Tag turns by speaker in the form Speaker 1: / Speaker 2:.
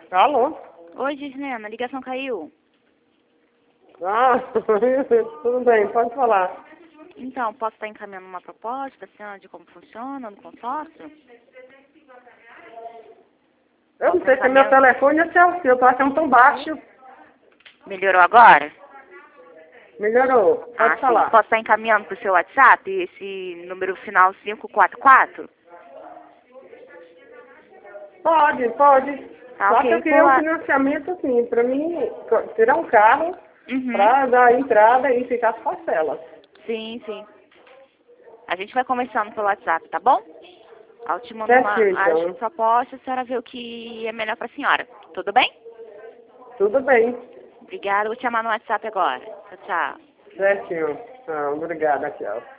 Speaker 1: Alô?
Speaker 2: Oi, Gislena, a ligação caiu.
Speaker 1: Ah, tudo bem, pode falar.
Speaker 2: Então, posso estar encaminhando uma proposta, assim, de como funciona no consórcio?
Speaker 1: Eu não sei se é meu telefone ou se é o seu, tô achando tão baixo.
Speaker 2: Melhorou agora?
Speaker 1: Melhorou, pode
Speaker 2: Sim.
Speaker 1: falar.
Speaker 2: Posso estar encaminhando para o seu WhatsApp esse número final 544?
Speaker 1: Pode.
Speaker 2: Tá,
Speaker 1: Só que
Speaker 2: ok.
Speaker 1: eu queria um financiamento assim, pra mim tirar um carro,
Speaker 2: Uhum.
Speaker 1: pra dar entrada e ficar as parcelas.
Speaker 2: Sim. A gente vai conversando pelo WhatsApp, tá bom? Eu te mando
Speaker 1: Certinho, então.
Speaker 2: as propostas, a senhora vê o que é melhor para a senhora. Tudo bem?
Speaker 1: Tudo bem.
Speaker 2: Obrigada, vou te chamar no WhatsApp agora. Tchau.
Speaker 1: Certinho. Ah, obrigada, tchau.